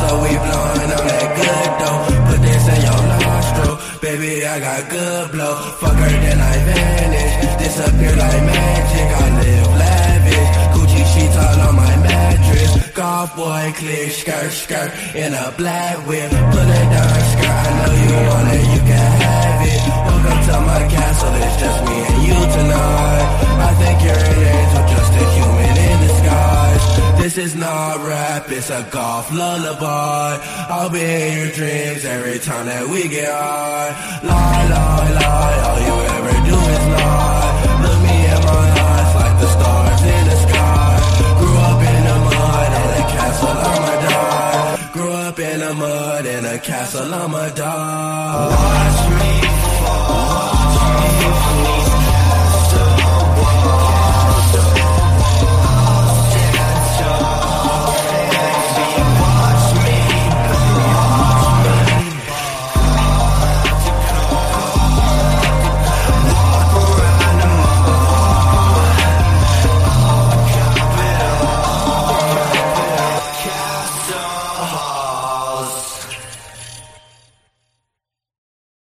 so we blowing on that good dough. Put this in your nostril, baby, I got good blow. Fuck her, then I vanish, disappear like magic. I live lavish, Gucci sheets all on my mattress. Golf boy, click, skirt, skirt, in a black whip. Pull it down, skirt, I know you want it, you can have it. Welcome to my castle, it's just me and you tonight. I think you're an angel, just a human in disguise. This is not rap, it's a golf lullaby. I'll be in your dreams every time that we get high. Lie, lie, lie, all you ever do is lie. Look me in my eyes like the stars in the sky. Grew up in the mud in a castle, I'ma die. Grew up in the mud in a castle, I'ma die. Watch